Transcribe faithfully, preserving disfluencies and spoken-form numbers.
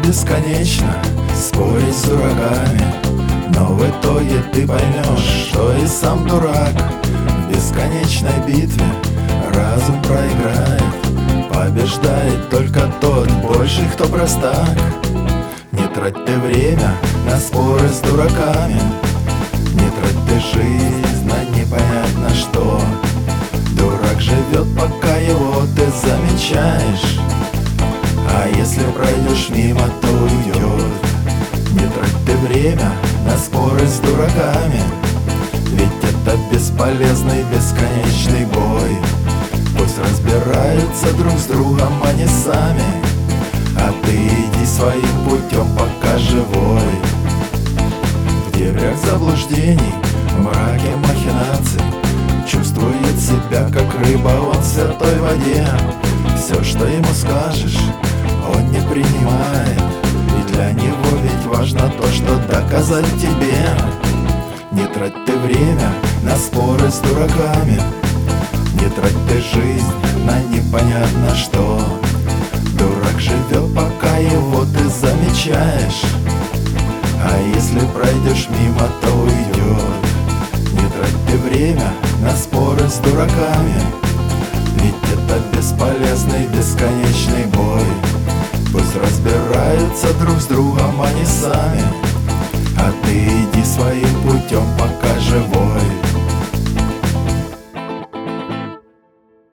бесконечно спорить с дураками, но в итоге ты поймешь, что и сам дурак. В бесконечной битве разум проиграет, побеждает только тот больший, кто простак. Не трать ты время на споры с дураками, не трать ты жизнь на непонятно что. Дурак живет, пока его ты замечаешь, а если пройдешь мимо, то уйдет. Не трать ты время на споры с дураками, ведь это бесполезный бесконечный бой. Пусть разбираются друг с другом они сами, а ты иди своим путем, пока живой. В дебрях заблуждений, в мраке махинаций чувствует себя как рыба он в святой воде. Все, что ему скажешь, он не принимает, и для него ведь важно то, что доказать тебе. Не трать ты время на споры с дураками, не трать ты жизнь на непонятно что. Дурак живет, пока его ты замечаешь, а если пройдешь мимо, то уйдет. Не трать ты время на споры с дураками, ведь это бесполезный бесконечный бой. Пусть разбираются друг с другом они сами, а ты иди своим путем, пока живой.